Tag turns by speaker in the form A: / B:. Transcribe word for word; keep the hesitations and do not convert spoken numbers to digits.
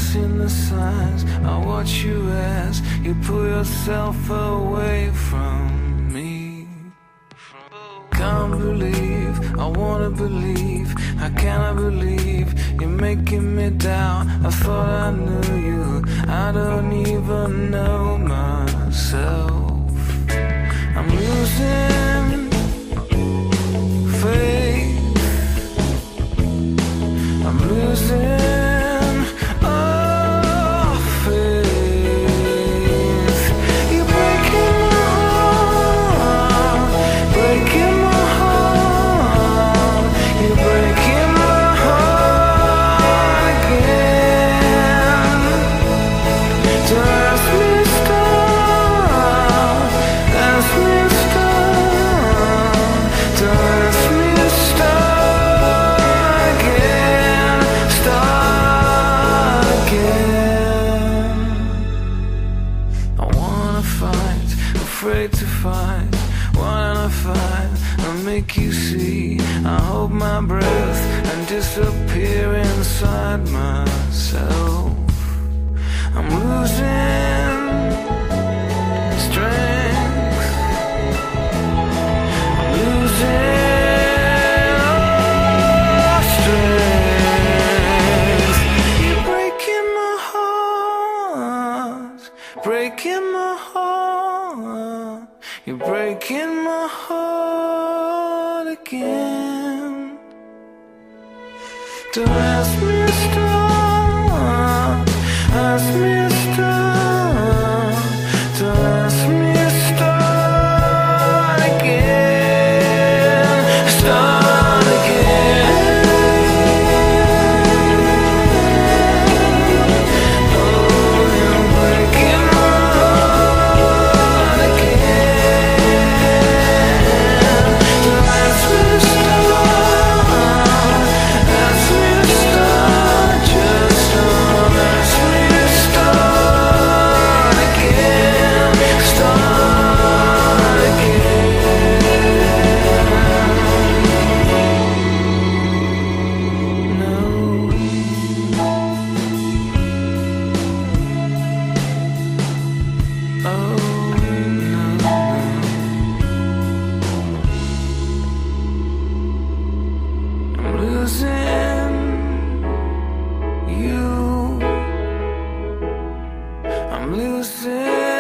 A: seen the signs. I watch you as you pull yourself away from me. Can't believe, I wanna believe, I cannot believe you're making me doubt. I thought I knew you, I don't even know myself. I'm losing faith, I'm losing all faith. You're breaking my heart, breaking my heart. You're breaking my heart again. So ask me stop, ask me stop, so ask me start again, start again. I wanna fight, afraid to fight, wanna fight, I'll make you see. I hold my breath and disappear inside myself. I'm losing strength, I'm losing all strength. You're breaking my heart, breaking my heart. You're breaking my heart again. Don't ask me to stop, ask me to stop, don't ask me to start again, start again. Oh, you're breaking my heart again. Don't ask me to stop, ask me to start, just don't ask me to start again, start again. No. Oh, no, no. I'm losing you, I'm losing